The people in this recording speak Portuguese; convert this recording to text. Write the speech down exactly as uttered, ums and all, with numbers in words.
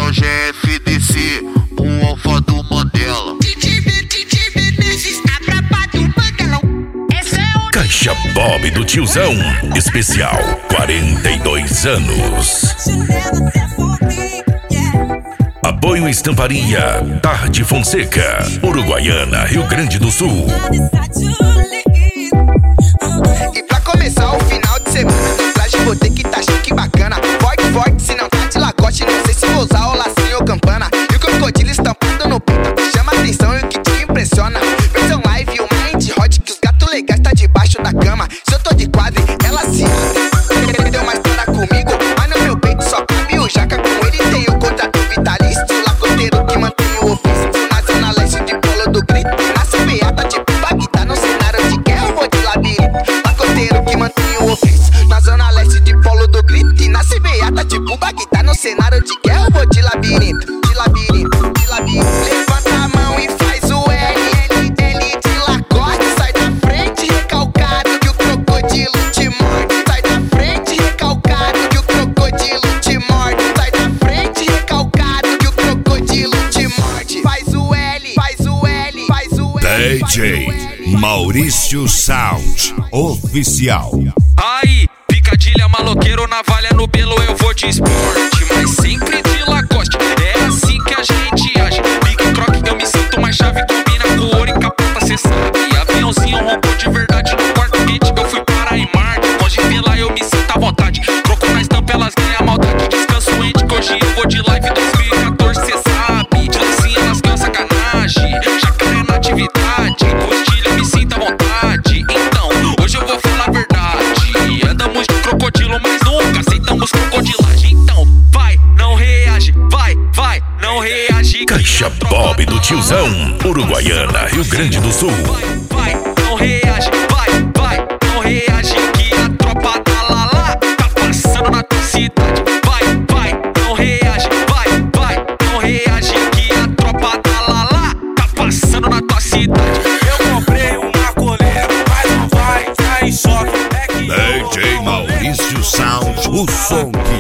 o G F D C, um alfa do Mandela. Caixa Bob do Tiozão, especial quarenta e dois anos. Apoio Estamparia, Tarde Fonseca, Uruguaiana, Rio Grande do Sul. E pra começar o final de semana, no traje vou ter que tá chique bacana. Forte, forte, se não tá de lacoste, não sei se vou usar o lacinho ou campana. E o crocodilo estampado no peito chama atenção e o que te impressiona. Versão live, o mind hot, que os gatos legais tá debaixo da cama. Se eu tô de quadro, ela se abre. Deu uma história comigo, mas no meu peito só cabe o jaca. Com ele tem o contrato vitalício, lacoteiro que mantém o ofício. Na zona leste de Polo do Grito, nasce beata tipo Bagdá. No cenário de guerra eu vou de labirinto, lacoteiro que mantém o ofício. Na zona leste de Polo do Grito, e nasce beata tipo Bagdá. No cenário de guerra eu vou de labirinto, de labirinto, de labirinto. Levanta a mão e faz o L, L, L de lacoste. Sai da frente recalcado que o crocodilo te morde. Sai da frente recalcado que o crocodilo te morde. Sai da frente recalcado que o crocodilo te morde. Faz o L, faz o L, faz o L. D J Maurício Sound Oficial. Aí, picadilha, maloqueiro, navalha no belo, eu vou de esporte, mas sempre de Lacoste. É assim que a gente age. Big Croc, eu me sinto mais chave, combina com ouro e capota, cê sabe. Aviãozinho rompou de verdade no quarto quente, eu fui para em Marte. Longe de lá eu me sinto à vontade. Croco na estampa, elas ganham maldade. Descanso ente, que hoje eu vou de live dois mil e quatorze, cê sabe. De lancinha elas ganham sacanagem. Jacaré na atividade, postilha eu me sinto à vontade. Então, hoje eu vou falar a verdade. Andamos de crocodilo, mas nunca aceitamos crocodilagem. Então, vai, não reage, vai, vai, não reage. Caixa Bob do Tiozão, Uruguaiana, Rio Grande do Sul. Vai, vai, não reage, vai, vai, não reage. Que a tropa da Lala tá passando na tua cidade. Vai, vai, não reage, vai, vai, não reage. Que a tropa da Lala tá passando na tua cidade. Eu comprei uma coleira, mas não vai cair choque. É que D J Maurício Sound, o som que